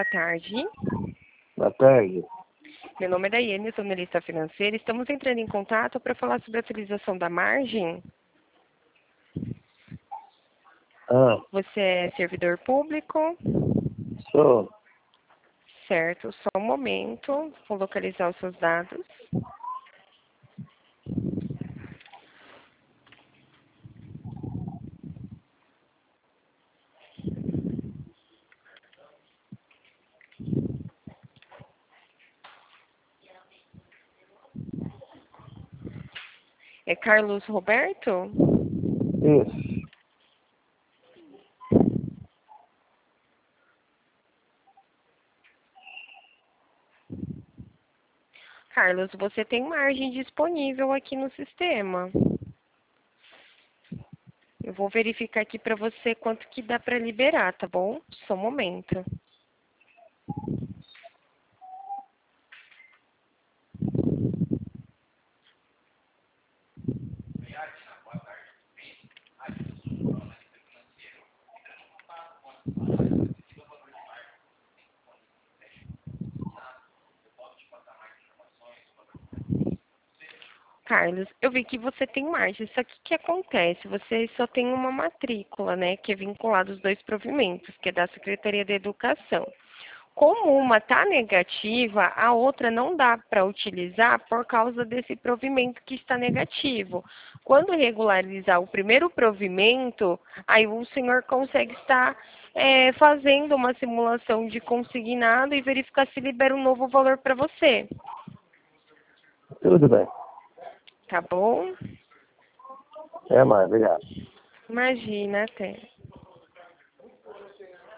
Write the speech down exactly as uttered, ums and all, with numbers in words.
tarde. Boa tarde. Meu nome é Daiane, eu sou analista financeira. Estamos entrando em contato para falar sobre a utilização da margem. Ah, Você é servidor público? sou. Certo, só um momento. Vou localizar os seus dados. É Carlos Roberto? Isso. Carlos, você tem margem disponível aqui no sistema. Eu vou verificar aqui para você quanto que dá para liberar, tá bom? Só um momento. Carlos, eu vi que você tem margem, só que o que acontece? Você só tem uma matrícula, né, que é vinculada aos dois provimentos, que é da Secretaria da Educação. Como uma está negativa, a outra não dá para utilizar por causa desse provimento que está negativo. Quando regularizar o primeiro provimento, aí o senhor consegue estar é, fazendo uma simulação de consignado e verificar se libera um novo valor para você. Tudo bem. Tá bom? É mais, obrigado. Imagina, até.